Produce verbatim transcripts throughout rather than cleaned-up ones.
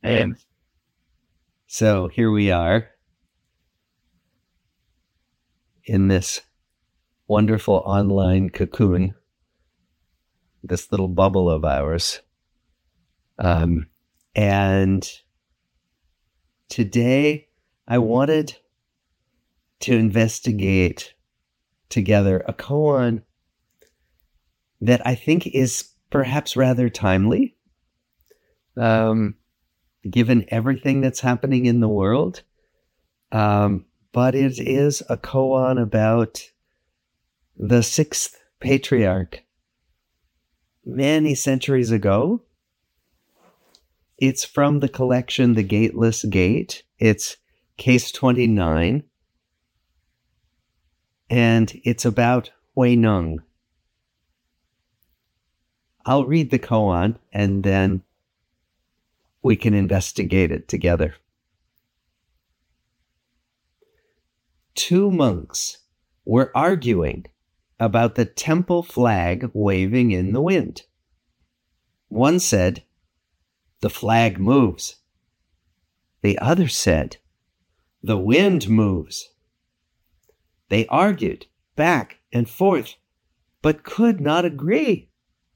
And so here we are in this wonderful online cocoon, this little bubble of ours. Um, and today I wanted to investigate together a koan that I think is perhaps rather timely, um, given everything that's happening in the world. Um, but it is a koan about the sixth patriarch many centuries ago. It's from the collection The Gateless Gate. It's case twenty-nine. And it's about Huineng. I'll read the koan and then we can investigate it together. Two monks were arguing about the temple flag waving in the wind. One said, "The flag moves." The other said, "The wind moves." They argued back and forth, but could not agree.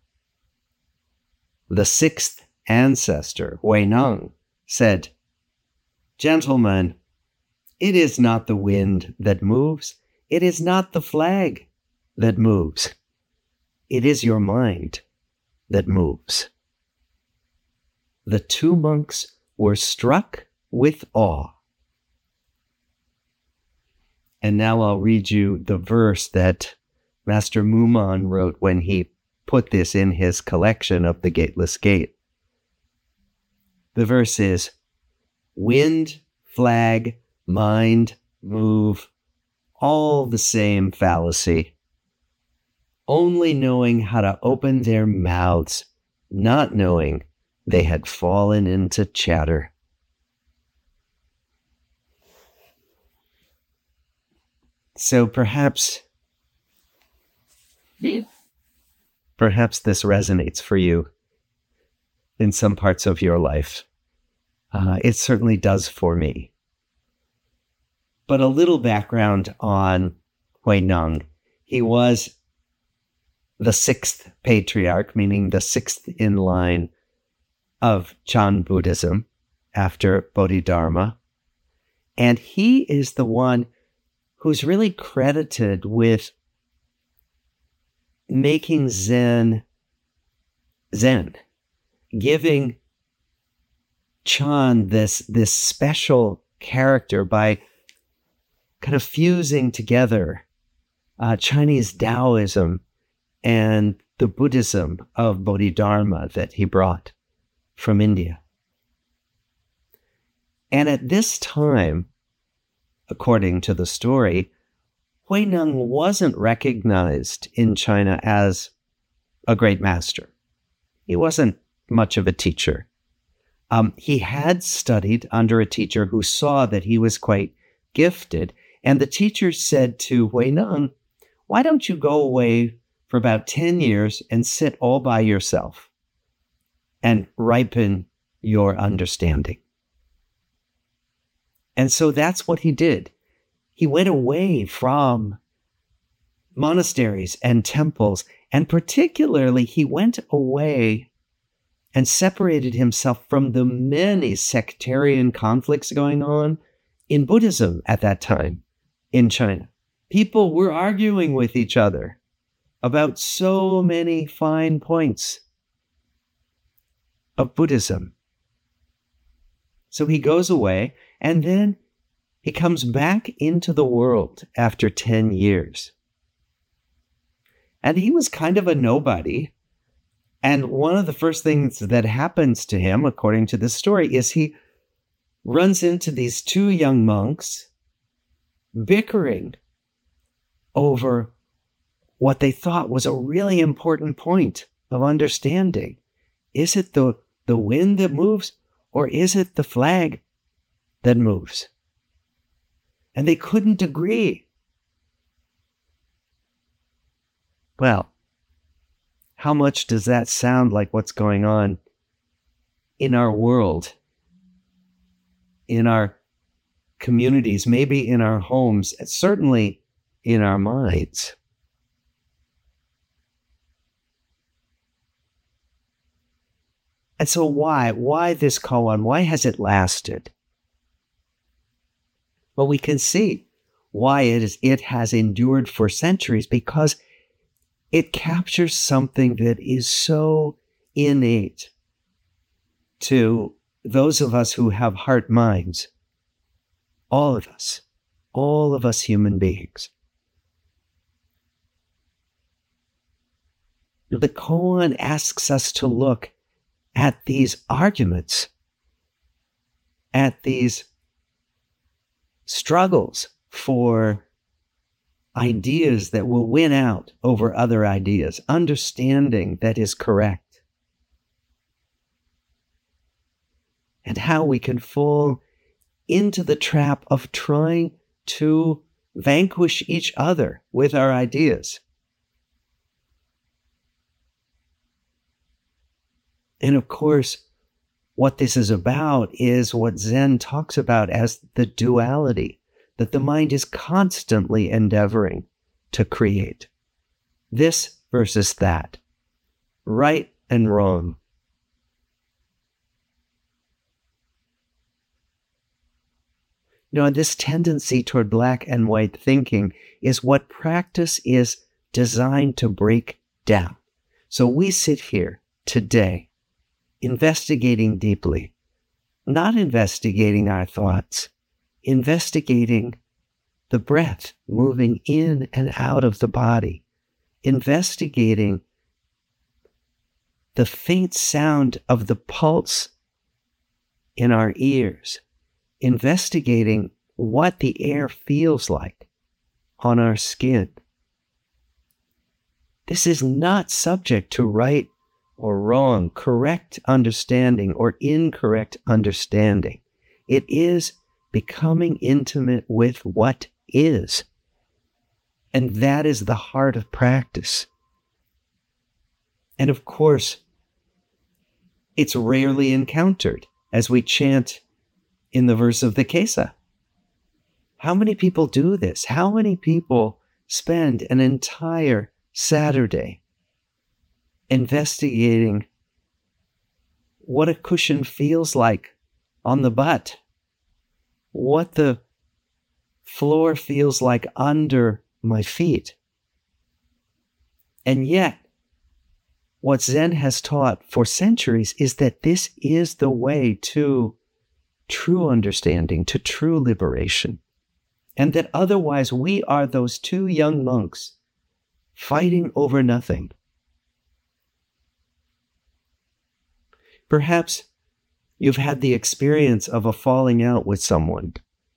The sixth ancestor, Huineng, said, "Gentlemen, it is not the wind that moves. It is not the flag that moves. It is your mind that moves." The two monks were struck with awe. And now I'll read you the verse that Master Muman wrote when he put this in his collection of The Gateless Gate. The verse is, "Wind, flag, mind, move, all the same fallacy. Only knowing how to open their mouths, not knowing they had fallen into chatter." So perhaps, perhaps this resonates for you in some parts of your life. Uh, it certainly does for me. But a little background on Huineng. He was the sixth patriarch, meaning the sixth in line of Chan Buddhism after Bodhidharma. And he is the one who's really credited with making Zen Zen, giving Chan this, this special character by kind of fusing together uh, Chinese Taoism and the Buddhism of Bodhidharma that he brought from India. And at this time, according to the story, Huineng wasn't recognized in China as a great master. He wasn't much of a teacher. Um, he had studied under a teacher who saw that he was quite gifted, and the teacher said to Huineng, "Why don't you go away for about ten years and sit all by yourself and ripen your understanding?" And so that's what he did. He went away from monasteries and temples, and particularly he went away and separated himself from the many sectarian conflicts going on in Buddhism at that time in China. People were arguing with each other about so many fine points of Buddhism. So he goes away, and then he comes back into the world after ten years. And he was kind of a nobody. And one of the first things that happens to him, according to this story, is he runs into these two young monks bickering over what they thought was a really important point of understanding. Is it the, the wind that moves, or is it the flag that moves? And they couldn't agree. Well, how much does that sound like what's going on in our world in our communities, maybe in our homes, certainly in our minds. And so why? Why this koan? Why has it lasted? Well, we can see why it is it has endured for centuries, because it captures something that is so innate to those of us who have heart minds. All of us, all of us human beings. The koan asks us to look at these arguments, at these struggles for ideas that will win out over other ideas, understanding that is correct, and how we can fall into the trap of trying to vanquish each other with our ideas. And of course, what this is about is what Zen talks about as the duality, that the mind is constantly endeavoring to create. This versus that, right and wrong. You know, this tendency toward black and white thinking is what practice is designed to break down. So we sit here today investigating deeply, not investigating our thoughts, investigating the breath moving in and out of the body, investigating the faint sound of the pulse in our ears, investigating what the air feels like on our skin. This is not subject to right or wrong, correct understanding or incorrect understanding. It is becoming intimate with what is. And that is the heart of practice. And of course, it's rarely encountered, as we chant in the verse of the Kesa. How many people do this? How many people spend an entire Saturday investigating what a cushion feels like on the butt, what the floor feels like under my feet? And yet, what Zen has taught for centuries is that this is the way to true understanding, to true liberation, and that otherwise we are those two young monks fighting over nothing. Perhaps you've had the experience of a falling out with someone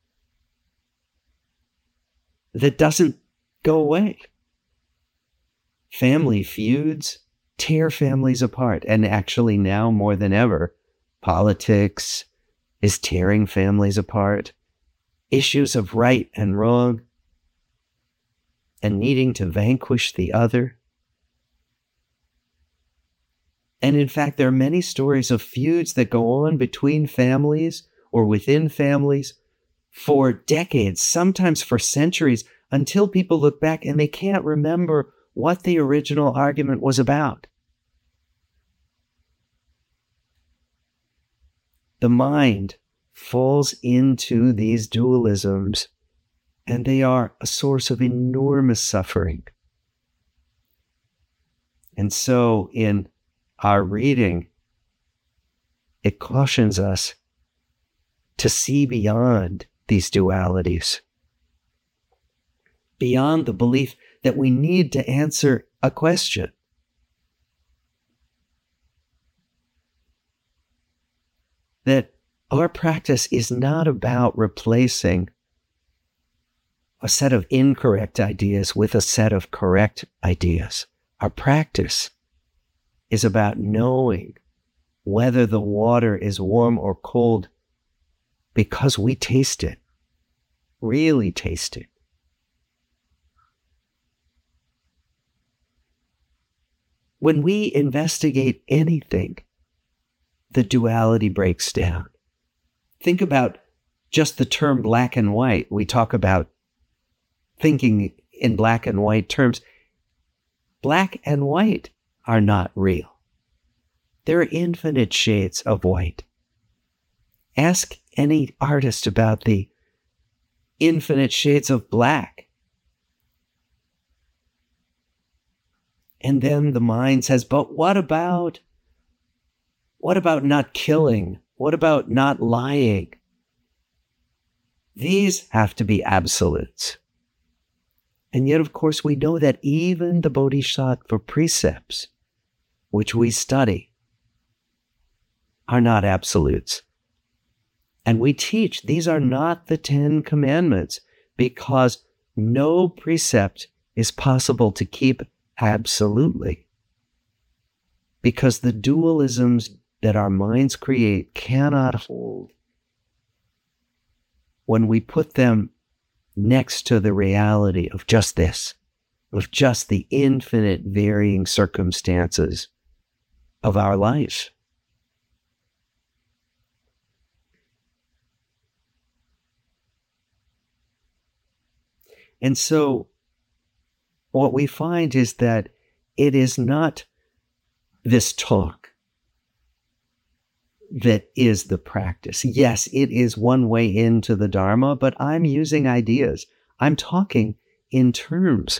that doesn't go away. Family feuds tear families apart, and actually now more than ever, politics is tearing families apart. Issues of right and wrong and needing to vanquish the other. And in fact, there are many stories of feuds that go on between families or within families for decades, sometimes for centuries, until people look back and they can't remember what the original argument was about. The mind falls into these dualisms, and they are a source of enormous suffering. And so in our reading, it cautions us to see beyond these dualities, beyond the belief that we need to answer a question. That our practice is not about replacing a set of incorrect ideas with a set of correct ideas. Our practice is about knowing whether the water is warm or cold because we taste it, really taste it. When we investigate anything, the duality breaks down. Think about just the term black and white. We talk about thinking in black and white terms. Black and white are not real. There are infinite shades of white. Ask any artist about the infinite shades of black. And then the mind says, but what about, what about not killing? What about not lying? These have to be absolutes. And yet, of course, we know that even the Bodhisattva precepts, which we study, are not absolutes. And we teach these are not the Ten Commandments because no precept is possible to keep absolutely. Because the dualisms that our minds create cannot hold when we put them next to the reality of just this, of just the infinite varying circumstances of our life. And so what we find is that it is not this talk that is the practice. Yes, it is one way into the Dharma, but I'm using ideas. I'm talking in terms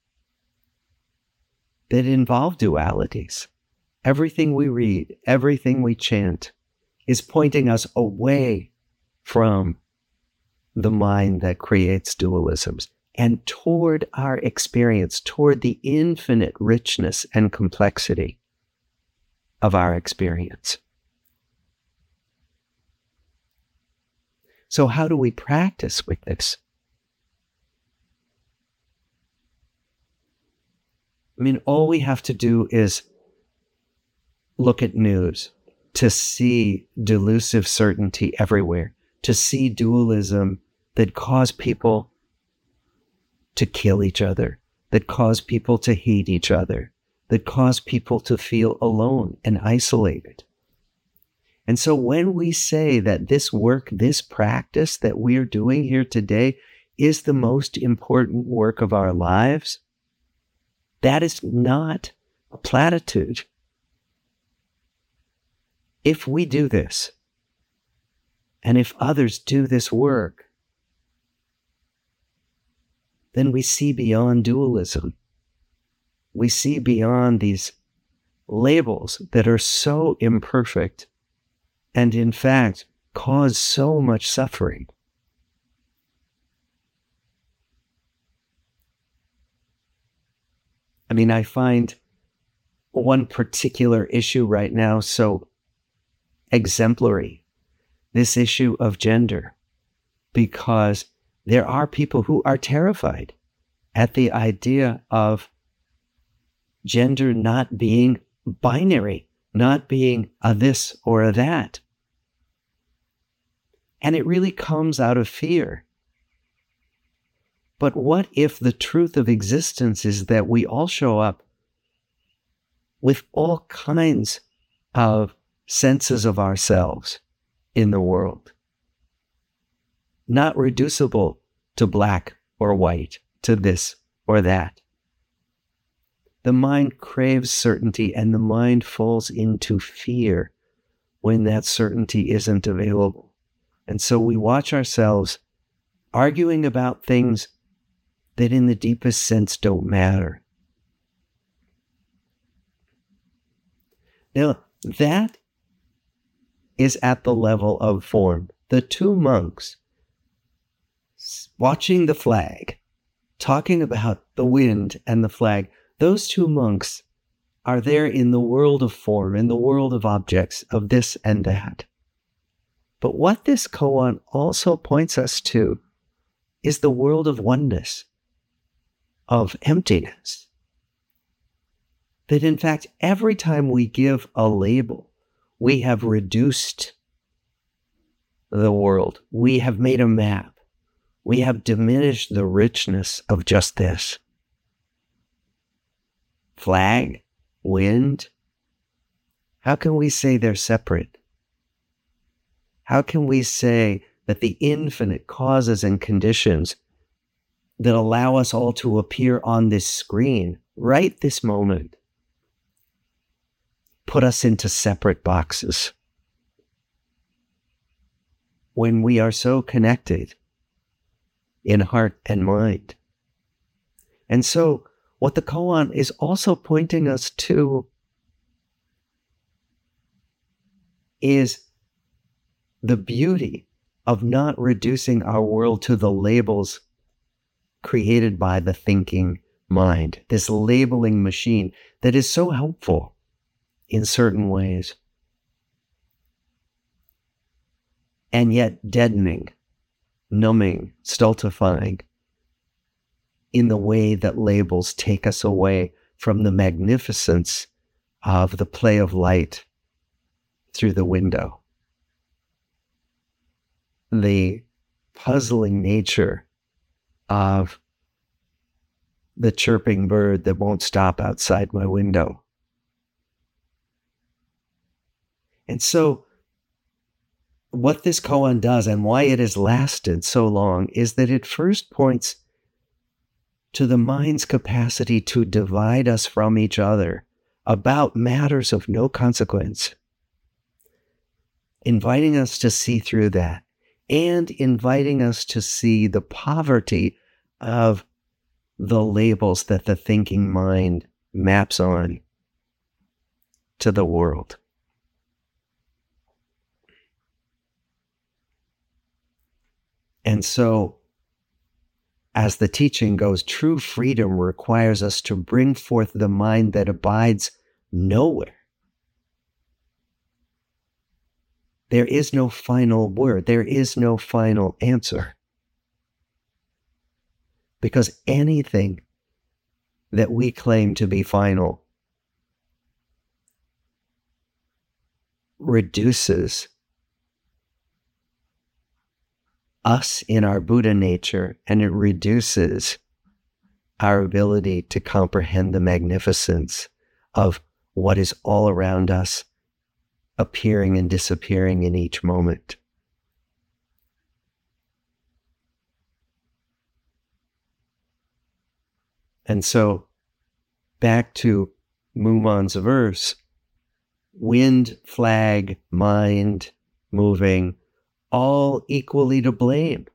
that involve dualities. Everything we read, everything we chant is pointing us away from the mind that creates dualisms and toward our experience, toward the infinite richness and complexity of our experience. So how do we practice with this? I mean, all we have to do is look at news to see delusive certainty everywhere, to see dualism that cause people to kill each other, that cause people to hate each other, that cause people to feel alone and isolated. And so when we say that this work, this practice that we're doing here today is the most important work of our lives, that is not a platitude. If we do this, and if others do this work, then we see beyond dualism. We see beyond these labels that are so imperfect and in fact cause so much suffering. I mean, I find one particular issue right now so exemplary, this issue of gender, because there are people who are terrified at the idea of gender not being binary, not being a this or a that. And it really comes out of fear. But what if the truth of existence is that we all show up with all kinds of senses of ourselves in the world? Not reducible to black or white, to this or that. The mind craves certainty, and the mind falls into fear when that certainty isn't available. And so we watch ourselves arguing about things that in the deepest sense don't matter. Now, that is at the level of form. The two monks watching the flag, talking about the wind and the flag, those two monks are there in the world of form, in the world of objects, of this and that. But what this koan also points us to is the world of oneness, of emptiness. That in fact, every time we give a label, we have reduced the world. We have made a map. We have diminished the richness of just this. Flag, wind. How can we say they're separate? How can we say that the infinite causes and conditions that allow us all to appear on this screen right this moment put us into separate boxes when we are so connected in heart and mind. And so what the koan is also pointing us to is the beauty of not reducing our world to the labels created by the thinking mind, this labeling machine that is so helpful in certain ways, and yet deadening, numbing, stultifying in the way that labels take us away from the magnificence of the play of light through the window, the puzzling nature of the chirping bird that won't stop outside my window. And so what this koan does and why it has lasted so long is that it first points to the mind's capacity to divide us from each other about matters of no consequence, inviting us to see through that and inviting us to see the poverty of the labels that the thinking mind maps on to the world. And so, as the teaching goes, true freedom requires us to bring forth the mind that abides nowhere. There is no final word. There is no final answer. Because anything that we claim to be final reduces us in our Buddha nature, and it reduces our ability to comprehend the magnificence of what is all around us, appearing and disappearing in each moment. And so, back to Mumon's verse, wind, flag, mind, moving, all equally to blame.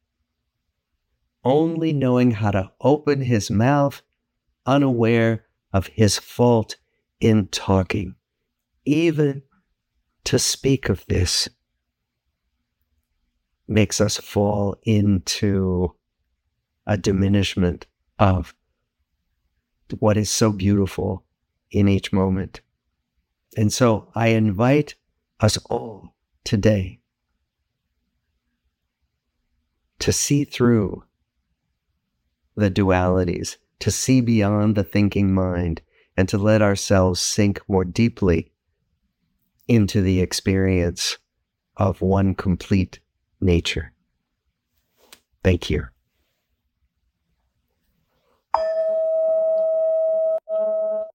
Only knowing how to open his mouth, unaware of his fault in talking. Even to speak of this makes us fall into a diminishment of what is so beautiful in each moment. And so I invite us all today to see through the dualities, to see beyond the thinking mind, and to let ourselves sink more deeply into the experience of one complete nature. Thank you.